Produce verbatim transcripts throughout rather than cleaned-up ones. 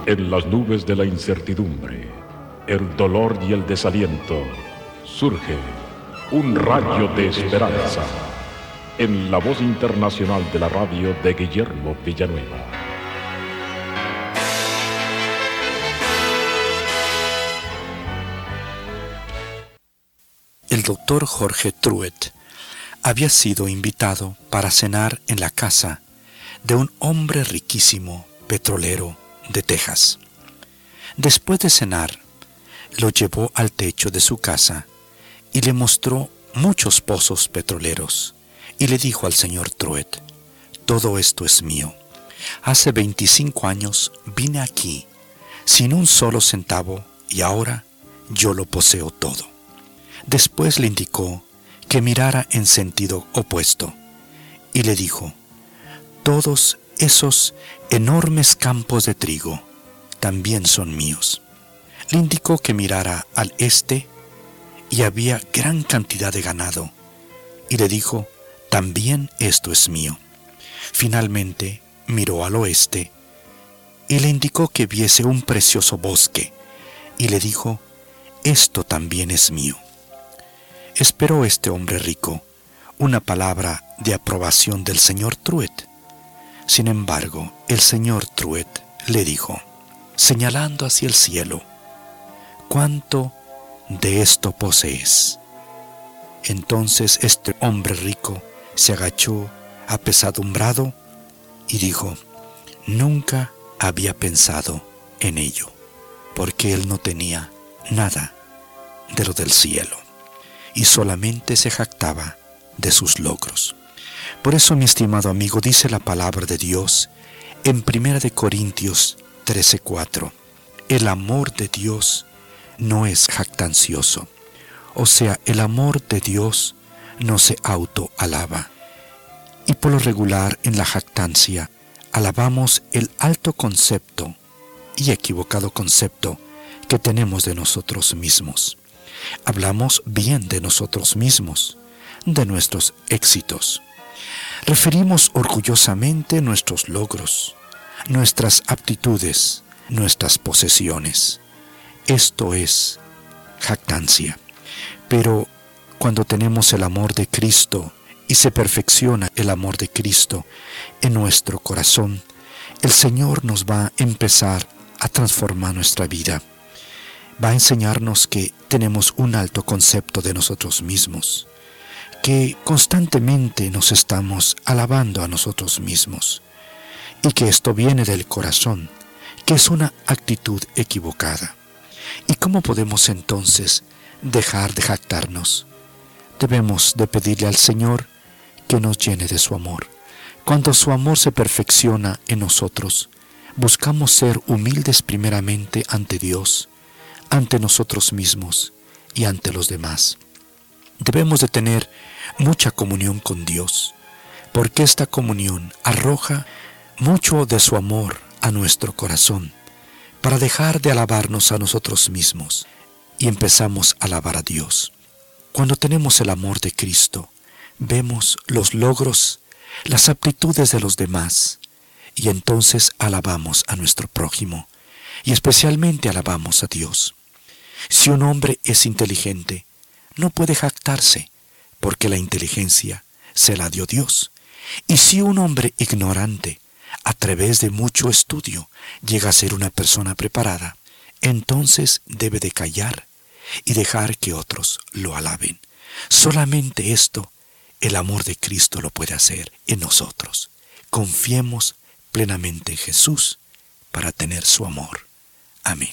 En las nubes de la incertidumbre, el dolor y el desaliento, surge un rayo de esperanza en la voz internacional de la radio de Guillermo Villanueva. El doctor Jorge Truett había sido invitado para cenar en la casa de un hombre riquísimo petrolero de Texas. Después de cenar, lo llevó al techo de su casa y le mostró muchos pozos petroleros y le dijo al señor Truett: todo esto es mío. Hace veinticinco años vine aquí sin un solo centavo y ahora yo lo poseo todo. Después le indicó que mirara en sentido opuesto y le dijo: todos esos enormes campos de trigo también son míos. Le indicó que mirara al este y había gran cantidad de ganado y le dijo: también esto es mío. Finalmente miró al oeste y le indicó que viese un precioso bosque y le dijo: esto también es mío. Esperó este hombre rico una palabra de aprobación del señor Truett. Sin embargo, el señor Truett le dijo, señalando hacia el cielo: ¿cuánto de esto posees? Entonces este hombre rico se agachó apesadumbrado y dijo: nunca había pensado en ello, porque él no tenía nada de lo del cielo y solamente se jactaba de sus logros. Por eso, mi estimado amigo, dice la palabra de Dios en Primera de Corintios trece cuatro: el amor de Dios no es jactancioso. O sea, el amor de Dios no se autoalaba. Y por lo regular en la jactancia alabamos el alto concepto y equivocado concepto que tenemos de nosotros mismos. Hablamos bien de nosotros mismos, de nuestros éxitos. Referimos orgullosamente nuestros logros, nuestras aptitudes, nuestras posesiones. Esto es jactancia. Pero cuando tenemos el amor de Cristo y se perfecciona el amor de Cristo en nuestro corazón, el Señor nos va a empezar a transformar nuestra vida. Va a enseñarnos que tenemos un alto concepto de nosotros mismos, que constantemente nos estamos alabando a nosotros mismos y que esto viene del corazón, que es una actitud equivocada. ¿Y cómo podemos entonces dejar de jactarnos? Debemos de pedirle al Señor que nos llene de su amor. Cuando su amor se perfecciona en nosotros, buscamos ser humildes primeramente ante Dios, ante nosotros mismos y ante los demás. Debemos de tener mucha comunión con Dios, porque esta comunión arroja mucho de su amor a nuestro corazón, para dejar de alabarnos a nosotros mismos y empezamos a alabar a Dios. Cuando tenemos el amor de Cristo, vemos los logros, las aptitudes de los demás, y entonces alabamos a nuestro prójimo, y especialmente alabamos a Dios. Si un hombre es inteligente, no puede jactarse, porque la inteligencia se la dio Dios. Y si un hombre ignorante, a través de mucho estudio, llega a ser una persona preparada, entonces debe de callar y dejar que otros lo alaben. Solamente esto, el amor de Cristo lo puede hacer en nosotros. Confiemos plenamente en Jesús para tener su amor. Amén.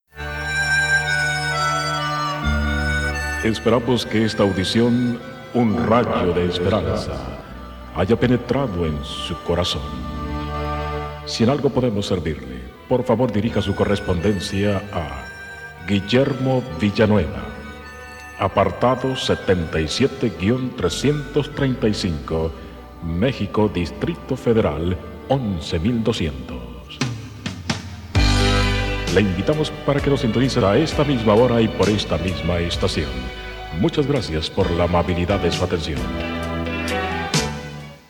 Esperamos que esta audición, un rayo de esperanza, haya penetrado en su corazón. Si en algo podemos servirle, por favor dirija su correspondencia a Guillermo Villanueva, apartado setenta y siete trescientos treinta y cinco, México, Distrito Federal, once mil doscientos. Le invitamos para que nos sintonice a esta misma hora y por esta misma estación. Muchas gracias por la amabilidad de su atención.